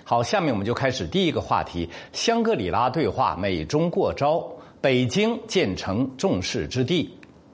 好，下面我们就开始第一个话题：香格里拉对话，美中过招，北京建成众矢之的。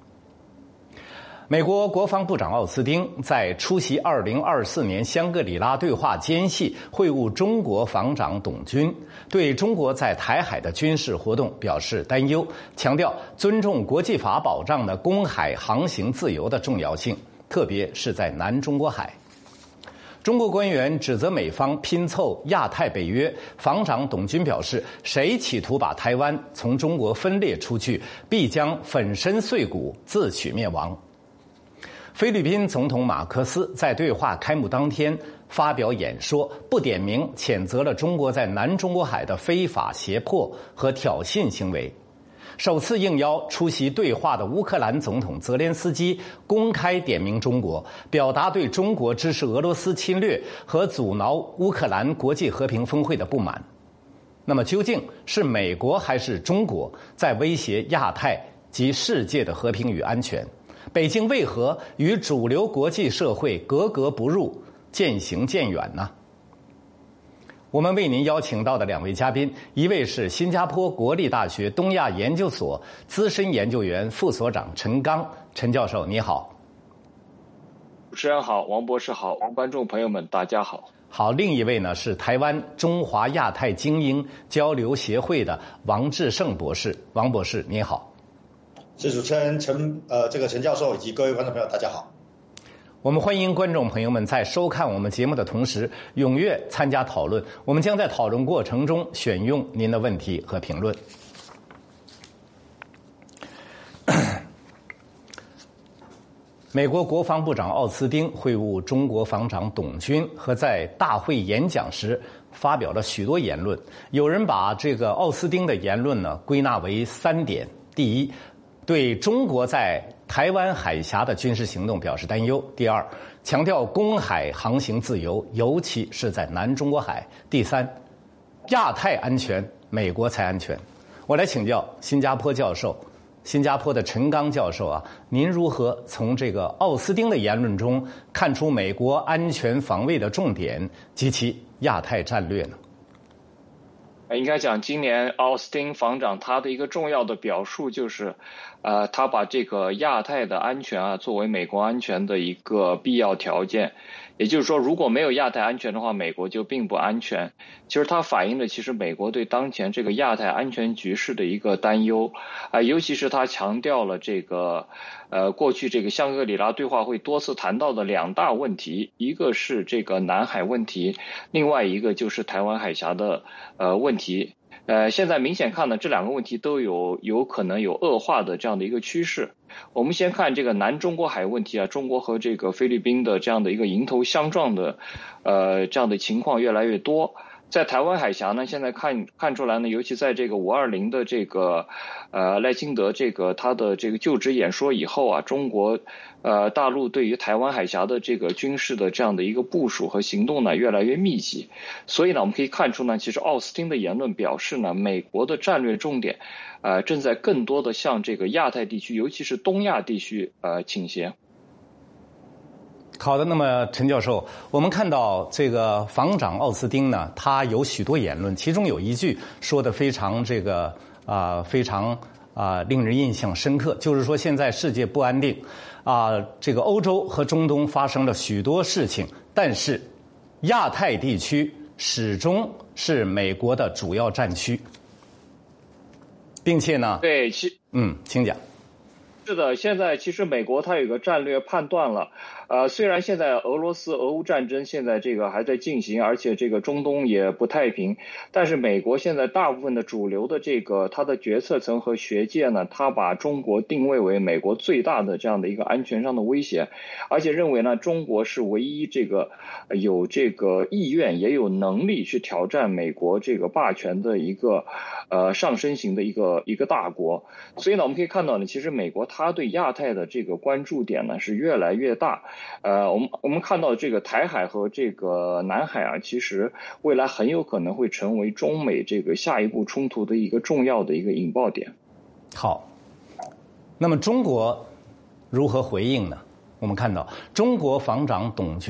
美国国防部长奥斯汀在出席2024年香格里拉对话间隙会晤中国防长董军，对中国在台海的军事活动表示担忧，强调尊重国际法保障的公海航行自由的重要性，特别是在南中国海。中国官员指责美方拼凑亚太北约，防长董军表示，谁企图把台湾从中国分裂出去，必将粉身碎骨，自取灭亡。菲律宾总统马克思在对话开幕当天发表演说，不点名谴责了中国在南中国海的非法胁迫和挑衅行为。首次应邀出席对话的乌克兰总统泽连斯基公开点名中国，表达对中国支持俄罗斯侵略和阻挠乌克兰国际和平峰会的不满。那么究竟是美国还是中国在威胁亚太及世界的和平与安全？北京为何与主流国际社会格格不入，渐行渐远呢？我们为您邀请到的两位嘉宾，一位是新加坡国立大学东亚研究所资深研究员、副所长陈刚，陈教授你好。 主持人好，王博士好，观众朋友们大家好。 好，另一位呢是台湾中华亚太精英交流协会的王志胜博士，王博士你好。 是主持人陈教授以及各位观众朋友大家好。 我们欢迎观众朋友们在收看我们节目的同时踊跃参加讨论，我们将在讨论过程中选用您的问题和评论。美国国防部长奥斯汀会晤中国防长董军，和在大会演讲时发表了许多言论。有人把这个奥斯汀的言论呢归纳为3点：第一，对中国在台湾海峡的军事行动表示担忧；第二，强调公海航行自由，尤其是在南中国海；第三，亚太安全，美国才安全。我来请教新加坡教授，新加坡的陈刚教授啊，您如何从这个奥斯汀的言论中看出美国安全防卫的重点及其亚太战略呢？ 应该讲，今年奥斯汀防长他的一个重要的表述就是，他把这个亚太的安全作为美国安全的一个必要条件。也就是说，如果没有亚太安全的话，美国就并不安全。其实它反映了其实美国对当前这个亚太安全局势的一个担忧尤其是他强调了这个过去这个香格里拉对话会多次谈到的2大问题，一个是这个南海问题，另外一个就是台湾海峡的问题。现在明显看呢，这2个问题都有可能有恶化的这样的一个趋势。我们先看这个南中国海问题中国和这个菲律宾的这样的一个迎头相撞的这样的情况越来越多。在台湾海峡呢，现在看出来呢，尤其在这个520的这个赖清德他的这个就职演说以后中国大陆对于台湾海峡的这个军事的这样的一个部署和行动呢越来越密集。所以呢，我们可以看出呢，其实奥斯汀的言论表示呢，美国的战略重点正在更多的向这个亚太地区，尤其是东亚地区倾斜。 好的，那么陈教授，我们看到这个防长奥斯汀呢，他有许多言论，其中有一句说的非常令人印象深刻，就是说现在世界不安定这个欧洲和中东发生了许多事情，但是亚太地区始终是美国的主要战区，并且呢， 对， 请讲。 是的，现在其实美国它有个战略判断了，虽然现在俄乌战争现在这个还在进行，而且这个中东也不太平，但是美国现在大部分的主流的这个它的决策层和学界呢，它把中国定位为美国最大的这样的一个安全上的威胁，而且认为呢，中国是唯一这个有这个意愿也有能力去挑战美国这个霸权的一个上升型的一个大国。所以呢，我们可以看到呢，其实美国它对亚太的这个关注点呢是越来越大。我们看到这个台海和这个南海其实未来很有可能会成为中美这个下一步冲突的一个重要的一个引爆点。 好，那么中国如何回应呢？我们看到中国防长董军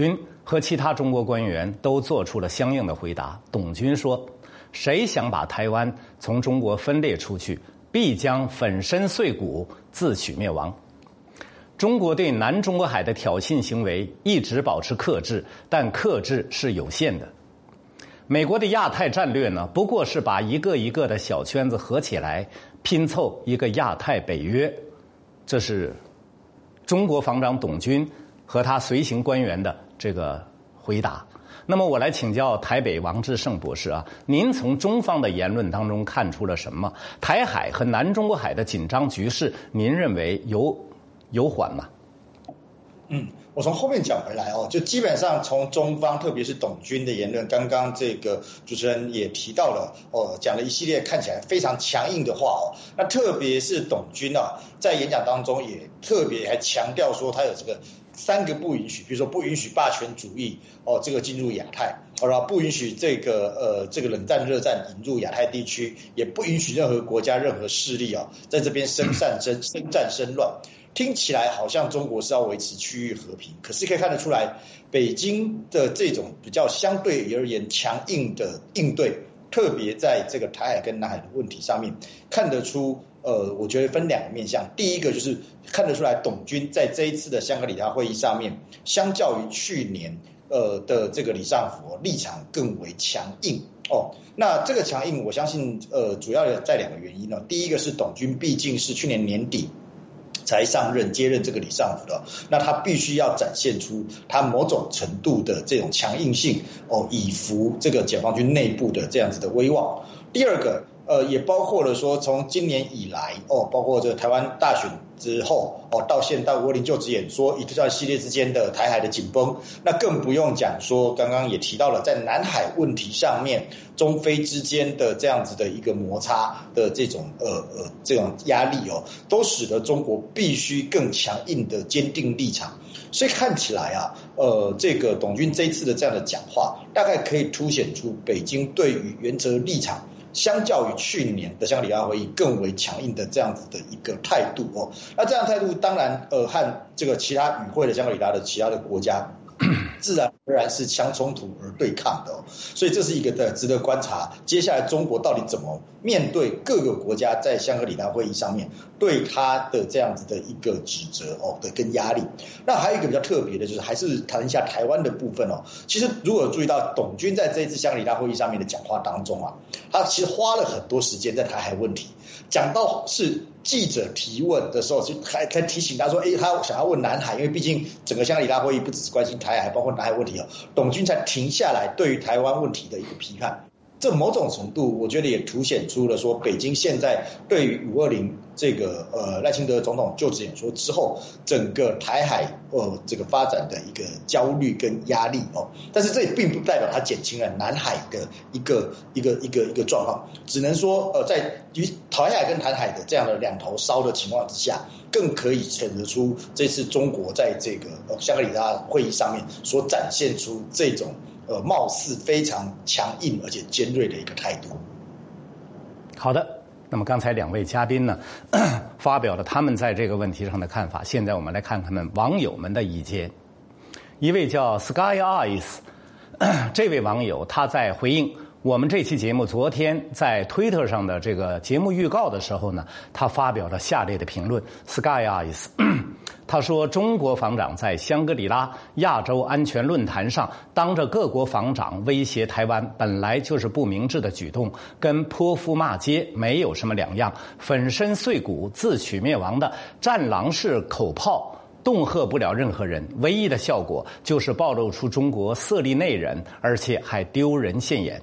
和其他中国官员都做出了相应的回答。董军说：“谁想把台湾从中国分裂出去，必将粉身碎骨，自取灭亡。”中国对南中国海的挑衅行为一直保持克制，但克制是有限的。美国的亚太战略呢，不过是把一个一个的小圈子合起来，拼凑一个亚太北约。这是中国防长董军和他随行官员的这个回答。那么我来请教台北王志胜博士啊，您从中方的言论当中看出了什么？台海和南中国海的紧张局势，您认为有缓吗？ 我从后面讲回来就基本上从中方，特别是董军的言论，刚刚这个主持人也提到了讲了一系列看起来非常强硬的话那特别是董军在演讲当中也特别还强调说他有这个3个不允许，比如说不允许霸权主义这个进入亚太，不允许这个冷战热战引入亚太地区，也不允许任何国家任何势力在这边生战生乱。听起来好像中国是要维持区域和平，可是可以看得出来，北京的这种比较相对而言强硬的应对，特别在这个台海跟南海的问题上面，看得出我觉得分2个面向。第一个就是看得出来，董军在这一次的香格里拉会议上面，相较于去年的这个李尚福立场更为强硬那这个强硬，我相信主要在2个原因第一个是董军毕竟是去年年底才上任接任这个李尚福的，那他必须要展现出他某种程度的这种强硬性以服这个解放军内部的这样子的威望。第二个也包括了说从今年以来包括这个台湾大选之后到现在窝林就职演说一段系列之间的台海的紧绷，那更不用讲说刚刚也提到了在南海问题上面中非之间的这样子的一个摩擦的这种压力都使得中国必须更强硬的坚定立场。所以看起来这个董军这一次的这样的讲话，大概可以凸显出北京对于原则立场相较于去年的香格里拉会议更为强硬的这样子的一个态度那这样的态度当然和这个其他与会的香格里拉的其他的国家自然而然是相冲突而对抗的所以这是一个值得观察，接下来中国到底怎么面对各个国家在香格里拉会议上面对他的这样子的一个指责的跟压力。那还有一个比较特别的就是还是谈一下台湾的部分其实如果注意到董军在这一次香格里拉会议上面的讲话当中他其实花了很多时间在台海问题，讲到是记者提问的时候就还提醒他说他想要问南海，因为毕竟整个香格里拉会议不只是关心台海还包括南海问题董军才停下来对于台湾问题的一个批判。这某种程度我觉得也凸显出了说北京现在对于520这个赖清德总统就职演说之后整个台海这个发展的一个焦虑跟压力但是这也并不代表它减轻了南海的一个状况，只能说在于台海跟南海的这样的2头烧的情况之下，更可以显得出这次中国在这个香格里拉会议上面所展现出这种貌似非常强硬而且尖锐的一个态度。 好的，那么刚才2位嘉宾呢发表了他们在这个问题上的看法，现在我们来看看网友们的意见。一位叫 Sky Eyes 这位网友他在回应我们这期节目昨天在推特上的这个节目预告的时候呢，他发表了下列的评论。 Sky Eyes 他说，中国防长在香格里拉亚洲安全论坛上当着各国防长威胁台湾，本来就是不明智的举动，跟泼妇骂街没有什么两样，粉身碎骨自取灭亡的战狼式口炮恫吓不了任何人，唯一的效果就是暴露出中国色厉内荏，而且还丢人现眼。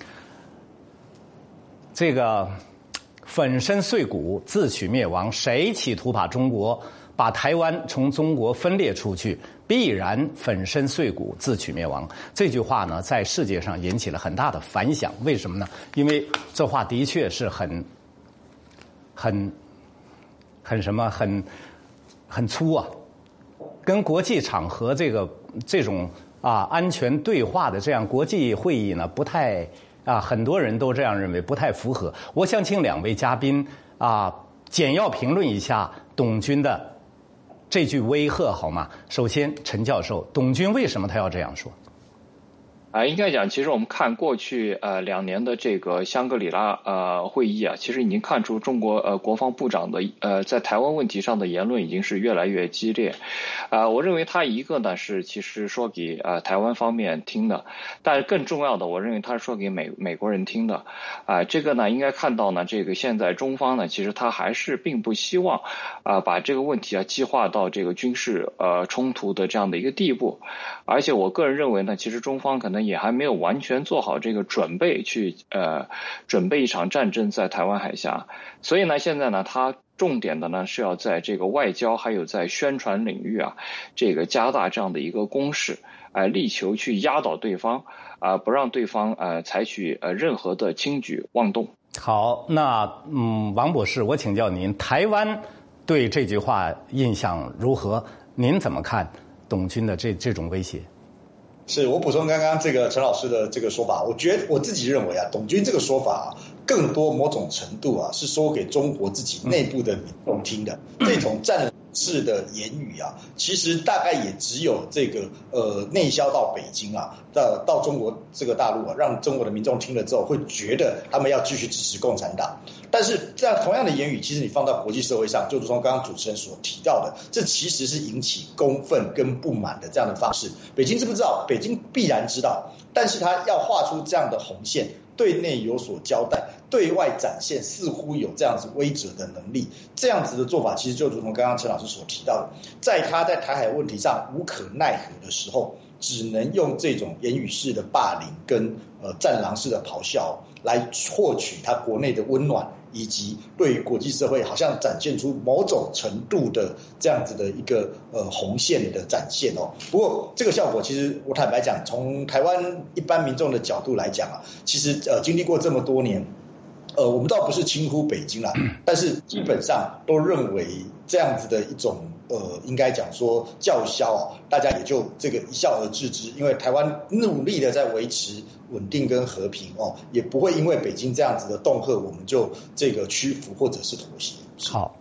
这个粉身碎骨自取灭亡，谁企图把台湾从中国分裂出去，必然粉身碎骨自取灭亡。这句话呢，在世界上引起了很大的反响。为什么呢？因为这话的确是很粗啊，跟国际场合这种安全对话的这样国际会议呢，不太很多人都这样认为，不太符合。我想请2位嘉宾简要评论一下董军的这句威吓好吗？首先，陈教授，董军为什么他要这样说？ 应该讲，其实我们看过去2年的这个香格里拉会议啊，其实已经看出中国国防部长的在台湾问题上的言论已经是越来越激烈。我认为他一个呢是其实说给台湾方面听的，但是更重要的，我认为他是说给美国人听的。这个呢应该看到呢，这个现在中方呢其实他还是并不希望把这个问题激化到这个军事冲突的这样的一个地步。而且我个人认为呢，其实中方可能也还没有完全做好这个准备去准备一场战争在台湾海峡。所以呢现在呢他重点的呢是要在这个外交还有在宣传领域这个加大这样的一个攻势，力求去压倒对方不让对方采取任何的轻举妄动。 好，那王博士，我请教您，台湾对这句话印象如何？您怎么看董军的这种威胁？ 是我补充刚刚这个陈老师的这个说法，我自己认为董军这个说法更多某种程度是说给中国自己内部的民众听的，这种战式的言语其实大概也只有这个内销到北京到中国这个大陆让中国的民众听了之后会觉得他们要继续支持共产党。但是这样同样的言语，其实你放到国际社会上，就如同刚刚主持人所提到的，这其实是引起公愤跟不满的这样的方式。北京知不知道？北京必然知道，但是他要画出这样的红线，对内有所交代，对外展现似乎有这样子威慑的能力。这样子的做法，其实就如同刚刚陈老师所提到的，在他在台海问题上无可奈何的时候，只能用这种言语式的霸凌跟战狼式的咆哮来获取他国内的温暖，以及对于国际社会好像展现出某种程度的这样子的一个红线的展现不过这个效果其实我坦白讲，从台湾一般民众的角度来讲其实经历过这么多年，我们倒不是轻忽北京啦，但是基本上都认为这样子的一种应该讲说叫嚣大家也就这个一笑而置之，因为台湾努力的在维持稳定跟和平也不会因为北京这样子的恫吓我们就这个屈服或者是妥协。 好，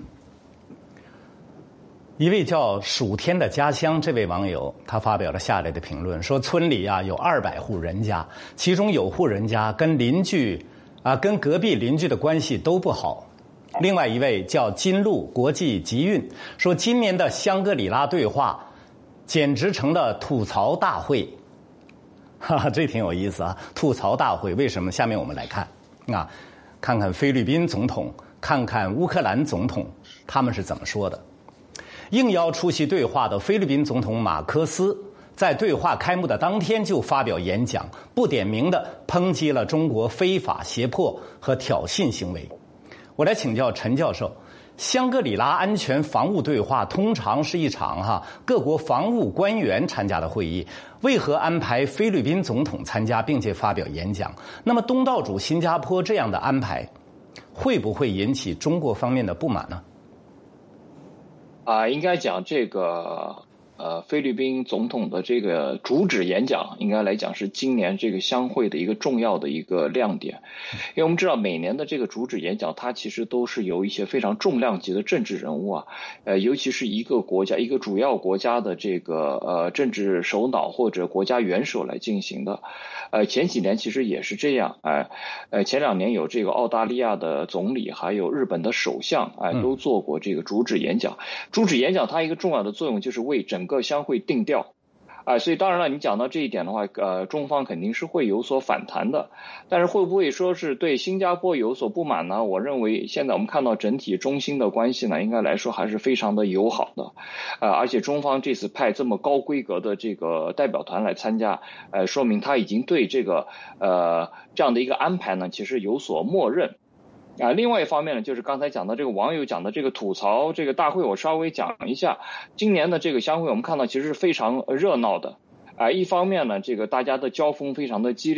一位叫暑天的家乡这位网友，他发表了下列的评论，说村里有200户人家，其中有户人家跟邻居跟隔壁邻居的关系都不好。另外一位叫金鹿国际集运，说今年的香格里拉对话简直成了吐槽大会。这挺有意思吐槽大会为什么？下面我们来看看看菲律宾总统，看看乌克兰总统，他们是怎么说的。应邀出席对话的菲律宾总统马科斯在对话开幕的当天就发表演讲，不点名的抨击了中国非法胁迫和挑衅行为。我来请教陈教授，香格里拉安全防务对话通常是一场各国防务官员参加的会议，为何安排菲律宾总统参加并且发表演讲？那么东道主新加坡这样的安排会不会引起中国方面的不满呢？ 应该讲这个菲律宾总统的这个主旨演讲，应该来讲是今年这个香会的一个重要的一个亮点。因为我们知道每年的这个主旨演讲，它其实都是由一些非常重量级的政治人物尤其是一个国家一个主要国家的这个政治首脑或者国家元首来进行的。前几年其实也是这样前2年有这个澳大利亚的总理还有日本的首相都做过这个主旨演讲。主旨演讲它一个重要的作用就是为整个香会定调所以当然了，你讲到这一点的话中方肯定是会有所反弹的，但是会不会说是对新加坡有所不满呢？我认为现在我们看到整体中新的关系呢，应该来说还是非常的友好的而且中方这次派这么高规格的这个代表团来参加说明他已经对这个这样的一个安排呢其实有所默认另外一方面呢，就是刚才讲的这个网友讲的这个吐槽这个大会，我稍微讲一下。今年的这个香会我们看到其实是非常热闹的一方面呢，这个大家的交锋非常的激烈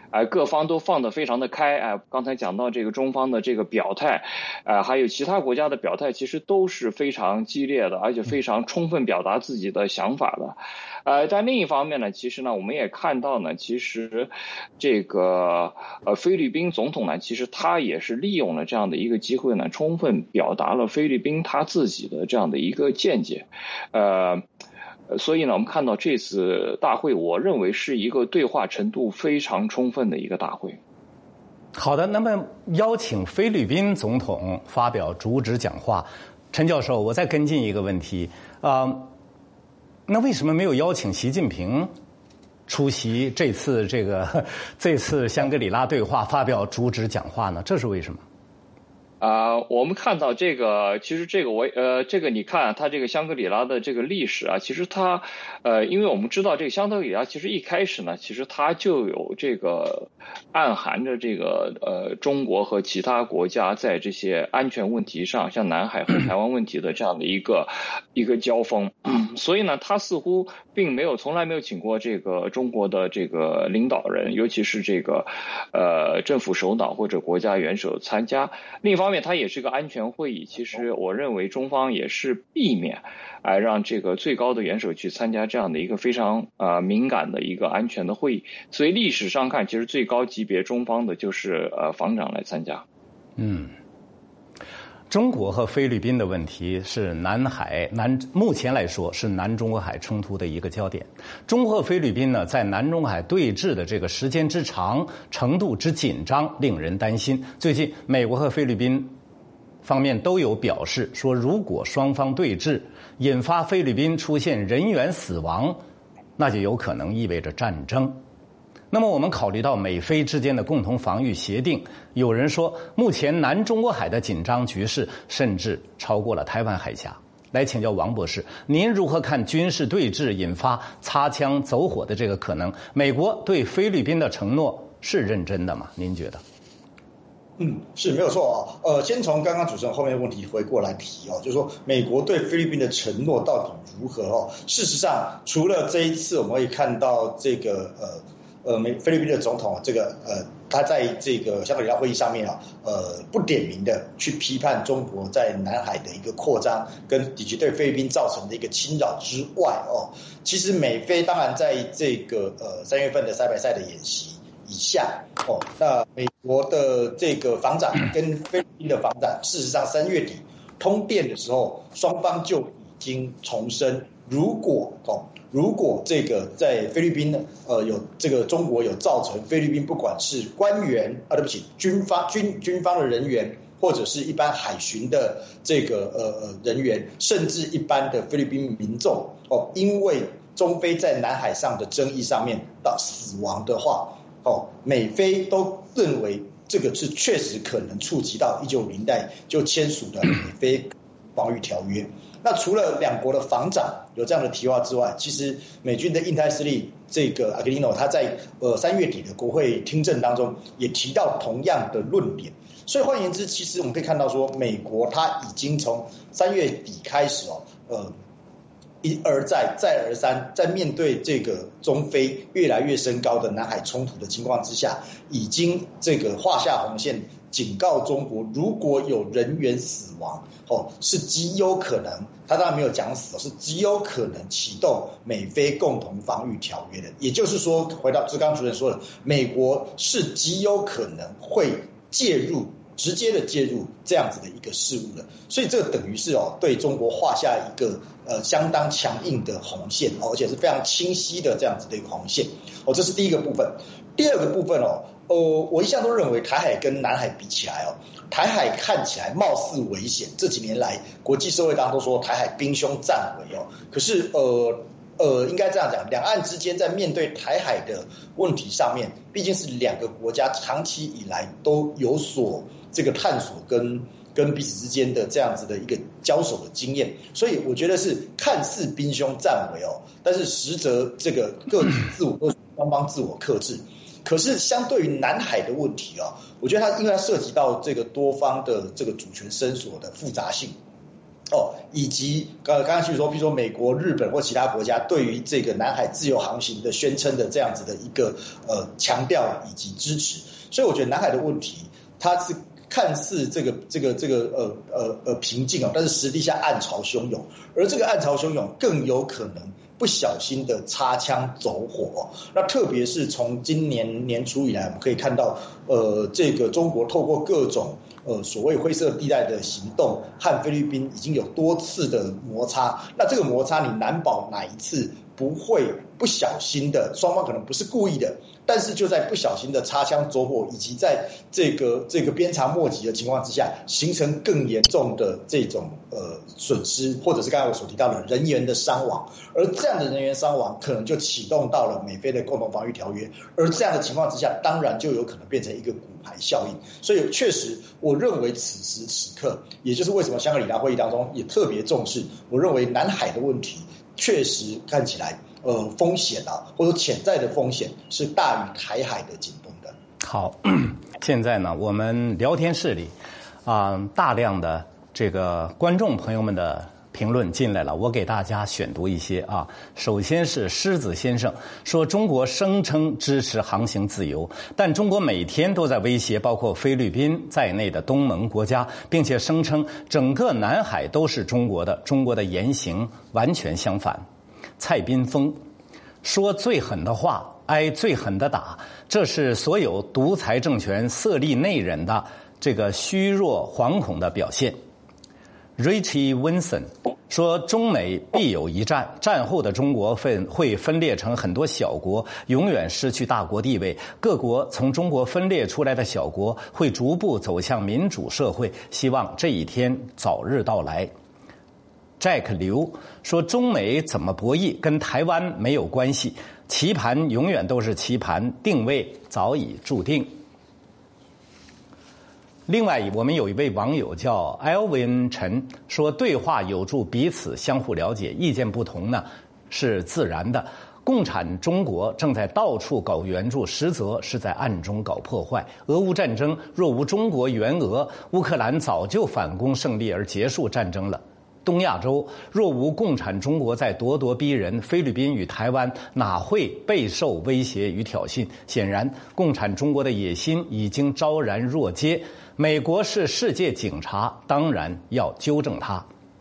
各方都放得非常的开，刚才讲到这个中方的这个表态，还有其他国家的表态，其实都是非常激烈的，而且非常充分表达自己的想法的。但另一方面呢，其实呢，我们也看到呢，其实这个菲律宾总统呢，其实他也是利用了这样的一个机会呢，充分表达了菲律宾他自己的这样的一个见解，所以呢，我们看到这次大会，我认为是一个对话程度非常充分的一个大会。 好的，那么邀请菲律宾总统发表主旨讲话，陈教授，我再跟进一个问题那为什么没有邀请习近平出席这次香格里拉对话发表主旨讲话呢？这是为什么？ 我们看到这个，其实这个你看它这个香格里拉的这个历史其实它因为我们知道这个香格里拉其实一开始呢，其实它就有这个暗含着这个中国和其他国家在这些安全问题上，像南海和台湾问题的这样的一个交锋，所以呢，他似乎并从来没有请过这个中国的这个领导人，尤其是这个政府首脑或者国家元首参加。另一方面，它也是个安全会议，其实我认为中方也是避免让这个最高的元首去参加这样的一个非常敏感的一个安全的会议。所以历史上看，其实最高级别中方的就是防长来参加。 中国和菲律宾的问题是目前来说是南中国海冲突的一个焦点。中国和菲律宾呢，在南中国海对峙的这个时间之长、程度之紧张，令人担心。最近，美国和菲律宾方面都有表示说，如果双方对峙引发菲律宾出现人员死亡，那就有可能意味着战争。那么我们考虑到美菲之间的共同防御协定，有人说目前南中国海的紧张局势甚至超过了台湾海峡。来请教王博士，您如何看军事对峙引发擦枪走火的这个可能？美国对菲律宾的承诺是认真的吗？您觉得？ 是没有错先从刚刚主持人后面的问题回过来提就是说美国对菲律宾的承诺到底如何事实上，除了这一次我们会看到这个菲律宾的总统他在这个香格里拉会议上面不点名的去批判中国在南海的一个扩张跟以及对菲律宾造成的一个侵扰之外其实美菲当然在这个3月份的塞拜塞的演习以下那美国的这个防长跟菲律宾的防长，事实上3月底通电的时候，双方就已经重申，如果这个在菲律宾有这个中国有造成菲律宾不管是官员对不起军方的人员，或者是一般海巡的这个人员，甚至一般的菲律宾民众因为中菲在南海上的争议上面到死亡的话美菲都认为这个是确实可能触及到1950年代就签署的美菲防御条约。那除了两国的防长有这样的提话之外，其实美军的印太司令这个阿格里诺他在3月底的国会听证当中也提到同样的论点。所以换言之，其实我们可以看到说，美国他已经从3月底开始一而再再而三，在面对这个中菲越来越升高的南海冲突的情况之下，已经这个画下红线，警告中国，如果有人员死亡是极有可能，他当然没有讲死是极有可能启动美菲共同防御条约的。也就是说，回到刚刚主任说的，美国是极有可能会直接的介入这样子的一个事物的，所以这等于是对中国画下一个相当强硬的红线而且是非常清晰的这样子的一个红线这是第一个部分。第二个部分我一向都认为台海跟南海比起来台海看起来貌似危险，这几年来国际社会当中都说台海兵凶战危可是应该这样讲，两岸之间在面对台海的问题上面，毕竟是两个国家长期以来都有所这个探索跟彼此之间的这样子的一个交手的经验，所以我觉得是看似兵凶战危但是实则这个各自自我都双方自我克制。可是相对于南海的问题我觉得它因为它涉及到这个多方的这个主权伸索的复杂性以及刚刚去说，比如说美国、日本或其他国家对于这个南海自由航行的宣称的这样子的一个强调以及支持，所以我觉得南海的问题它是看似这个平静但是实际下暗潮汹涌，而这个暗潮汹涌更有可能不小心的擦枪走火。那特别是从今年年初以来，我们可以看到这个中国透过各种所谓灰色地带的行动和菲律宾已经有多次的摩擦，那这个摩擦你难保哪一次不会不小心的，双方可能不是故意的，但是就在不小心的擦枪走火，以及在这个鞭长莫及的情况之下，形成更严重的这种损失，或者是刚才我所提到的人员的伤亡，而这样的人员伤亡可能就启动到了美菲的共同防御条约，而这样的情况之下，当然就有可能变成一个骨牌效应。所以确实，我认为此时此刻，也就是为什么香格里拉会议当中也特别重视，我认为南海的问题确实看起来风险或者潜在的风险是大于台海的紧绷的。 好，现在呢，我们聊天室里大量的这个观众朋友们的评论进来了，我给大家选读一些首先是狮子先生说，中国声称支持航行自由，但中国每天都在威胁包括菲律宾在内的东盟国家，并且声称整个南海都是中国的，中国的言行完全相反。蔡斌峰说，最狠的话挨最狠的打，这是所有独裁政权色厉内荏的这个虚弱惶恐的表现。Richie Winson 说，中美必有一战，战后的中国会分裂成很多小国，永远失去大国地位，各国从中国分裂出来的小国会逐步走向民主社会，希望这一天早日到来。Jack 刘说，中美怎么博弈跟台湾没有关系，棋盘永远都是棋盘，定位早已注定。另外，我们有一位网友叫 Elvin 陈说，对话有助彼此相互了解，意见不同呢是自然的。共产中国正在到处搞援助，实则是在暗中搞破坏。俄乌战争若无中国援俄，乌克兰早就反攻胜利而结束战争了。东亚洲若无共产中国在咄咄逼人，菲律宾与台湾哪会备受威胁与挑衅？显然，共产中国的野心已经昭然若揭。美国是世界警察，当然要纠正它。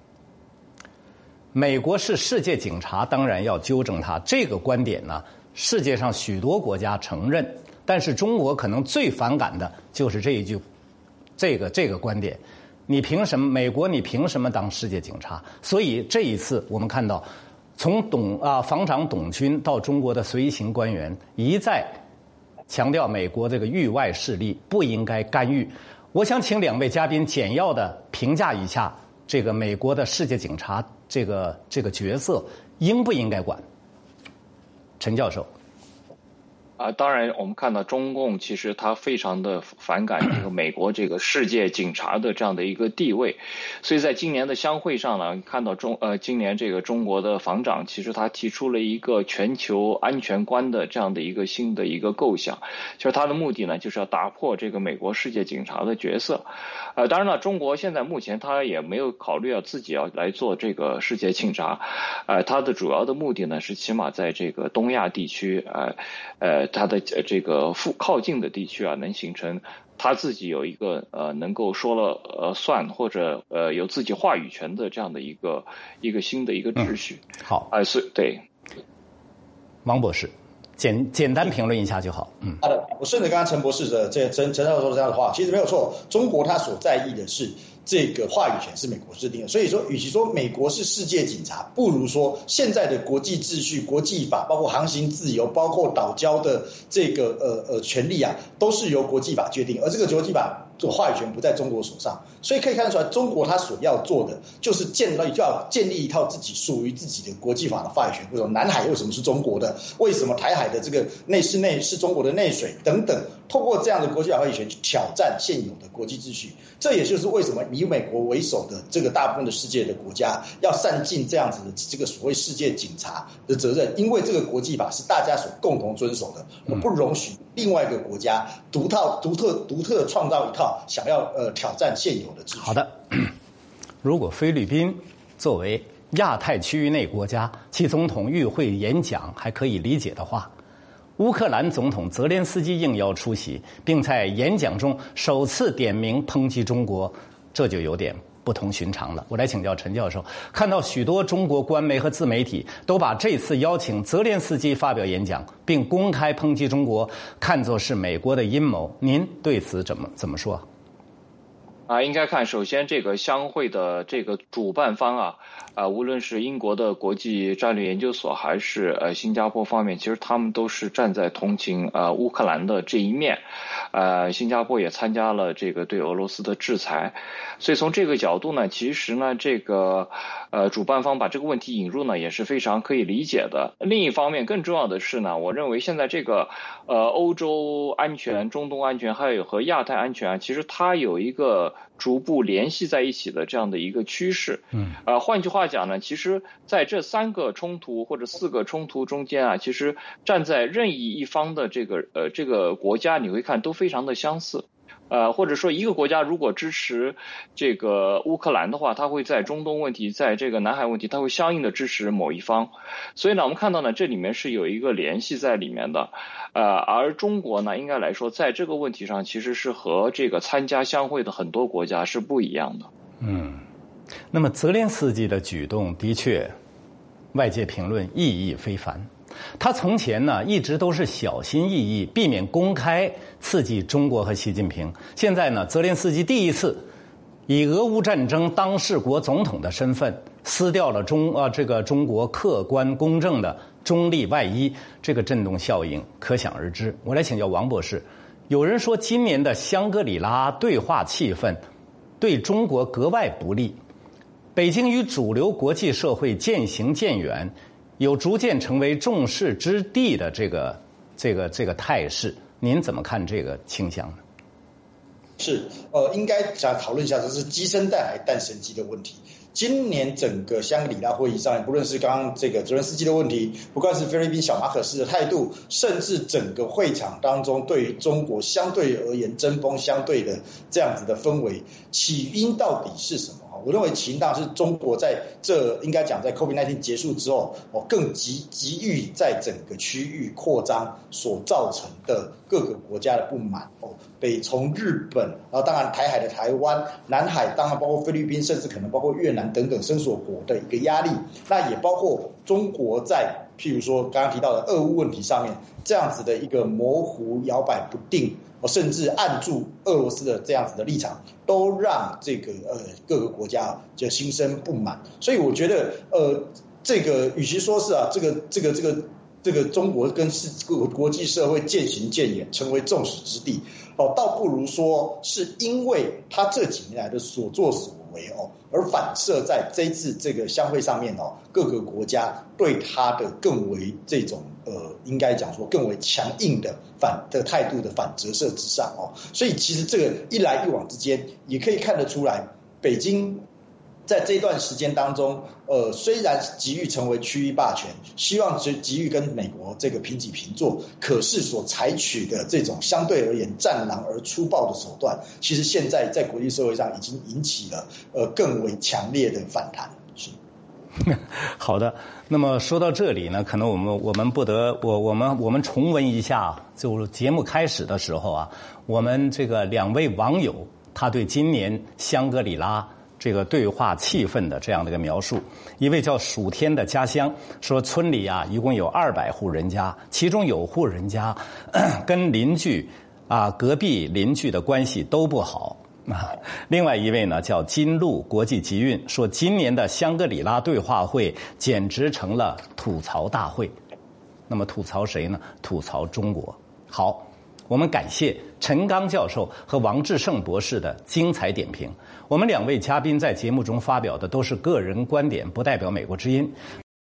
美国是世界警察，当然要纠正它。这个观点呢，世界上许多国家承认，但是中国可能最反感的就是这一句，这个观点。你凭什么？美国你凭什么当世界警察？所以这一次我们看到，从防长董军到中国的随行官员一再强调，美国这个域外势力不应该干预。我想请两位嘉宾简要的评价一下这个美国的世界警察这个角色应不应该管？陈教授。 当然，我们看到中共其实他非常的反感这个美国这个世界警察的这样的一个地位，所以在今年的相会上呢，看到今年这个中国的防长其实他提出了一个全球安全观的这样的一个新的一个构想，就是他的目的呢就是要打破这个美国世界警察的角色。当然了，中国现在目前他也没有考虑自己要来做这个世界警察，他的主要的目的呢是起码在这个东亚地区，它的这个靠近的地区能形成他自己有一个能够说了算，或者有自己话语权的这样的一个新的一个秩序。 好， 是对。 王博士，简单评论一下就好。 好的，我顺着刚刚陈博士的陈教授这样的话，其实没有错。中国他所在意的是这个话语权是美国制定的，所以说，与其说美国是世界警察，不如说现在的国际秩序、国际法，包括航行自由，包括岛礁的这个权利都是由国际法决定，而这个国际法这话语权不在中国手上，所以可以看得出来，中国他所要做的就是建立一套自己属于自己的国际法的话语权。为什么南海为什么是中国的？为什么台海的这个内是中国的内水等等？透过这样的国际法话语权去挑战现有的国际秩序，这也就是为什么以美国为首的这个大部分的世界的国家要善尽这样子的这个所谓世界警察的责任，因为这个国际法是大家所共同遵守的，而不容许另外一个国家独特创造一套想要挑战现有的秩序。 好的，如果菲律宾作为亚太区域内国家，其总统与会演讲还可以理解的话，乌克兰总统泽连斯基应邀出席，并在演讲中首次点名抨击中国，这就有点不同寻常了。我来请教陈教授，看到许多中国官媒和自媒体都把这次邀请泽连斯基发表演讲并公开抨击中国看作是美国的阴谋，您对此怎么说？ 应该看，首先这个相会的这个主办方无论是英国的国际战略研究所还是新加坡方面，其实他们都是站在同情乌克兰的这一面。新加坡也参加了这个对俄罗斯的制裁，所以从这个角度呢，其实呢这个主办方把这个问题引入呢也是非常可以理解的。另一方面，更重要的是呢，我认为现在这个欧洲安全、中东安全还有和亚太安全其实它有一个逐步联系在一起的这样的一个趋势。换句话讲呢，其实在这3个冲突或者4个冲突中间其实站在任意一方的这个国家，你会看都非常的相似。或者说一个国家如果支持这个乌克兰的话，它会在中东问题，在这个南海问题，它会相应的支持某一方。所以呢，我们看到呢，这里面是有一个联系在里面的。而中国呢，应该来说，在这个问题上，其实是和这个参加相会的很多国家是不一样的。 那么泽连斯基的举动的确，外界评论意义非凡。他从前呢一直都是小心翼翼，避免公开刺激中国和习近平。现在呢，泽连斯基第一次以俄乌战争当事国总统的身份撕掉了中国客观公正的中立外衣，这个震动效应可想而知。我来请教王博士，有人说今年的香格里拉对话气氛对中国格外不利，北京与主流国际社会渐行渐远，有逐渐成为众矢之的的这个态势，您怎么看这个倾向呢？ 是应该想讨论一下，这是鸡生蛋还蛋生鸡的问题。今年整个香格里拉会议上，不论是刚刚这个泽连斯基的问题，不管是菲律宾小马可斯的态度，甚至整个会场当中对于中国相对而言针锋相对的这样子的氛围，起因到底是什么？我认为起因当然是中国在这应该讲在 COVID-19 结束之后，更急于在整个区域扩张所造成的各个国家的不满。北从日本，然后当然台海的台湾，南海当然包括菲律宾，甚至可能包括越南等等声索国的一个压力，那也包括中国在譬如说刚刚提到的俄乌问题上面这样子的一个模糊摇摆不定，甚至按住俄罗斯的这样子的立场，都让这个各个国家就心生不满。所以我觉得这个与其说是这个中国跟国际社会渐行渐远，成为众矢之的，倒不如说是因为他这几年来的所作所为而反射在这一次这个相会上面各个国家对他的更为这种应该讲说更为强硬的态度的反折射之上所以其实这个一来一往之间，也可以看得出来，北京在这段时间当中，虽然急于成为区域霸权，希望急于跟美国这个平起平坐，可是所采取的这种相对而言战狼而粗暴的手段，其实现在在国际社会上已经引起了更为强烈的反弹。是。 好的，那么说到这里呢，可能我们重温一下，就节目开始的时候我们这个2位网友他对今年香格里拉这个对话气氛的这样的一个描述。一位叫蜀天的家乡说，村里一共有200户人家，其中有户人家跟邻居隔壁邻居的关系都不好。另外一位呢叫金鹿国际集运，说今年的香格里拉对话会简直成了吐槽大会。那么吐槽谁呢？吐槽中国。好，我们感谢陈刚教授和王志胜博士的精彩点评。我们2位嘉宾在节目中发表的都是个人观点，不代表美国之音。